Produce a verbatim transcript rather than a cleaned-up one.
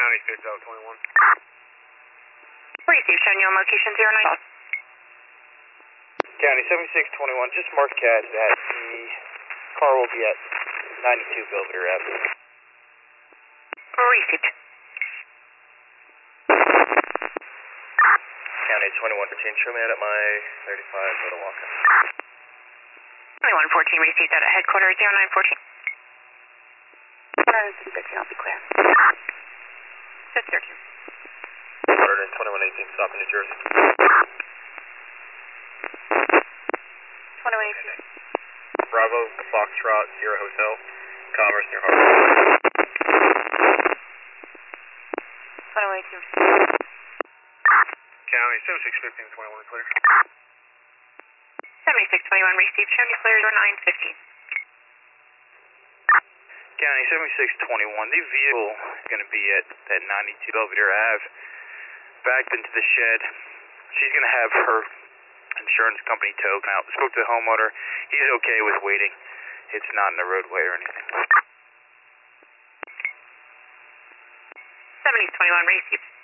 County six out twenty-one. Receive, showing you on location zero nine. County seventy-six twenty-one, just mark CAD that the car will be at ninety-two Belvedere Avenue. Received. County twenty-one fourteen, show me out at my thirty-five, go to Walker. twenty-one fourteen, received out at headquarters zero nine fourteen. I'll be clear. Just thirteen. twenty-one eighteen, stop in New Jersey. twenty-one eighteen. Bravo, Foxtrot, Sierra Hotel, Commerce near Harbor. twenty-one eighteen. County seventy-six fifteen, twenty-one clear. seventy-six twenty-one, received, showing you clear zero nine fifteen. County seventy-six twenty-one, the vehicle is going to be at that ninety-two Belvedere Ave, backed into the shed. She's going to have her insurance company tow out. Spoke to the homeowner. He's okay with waiting. It's not in the roadway or anything. seventy twenty-one, received.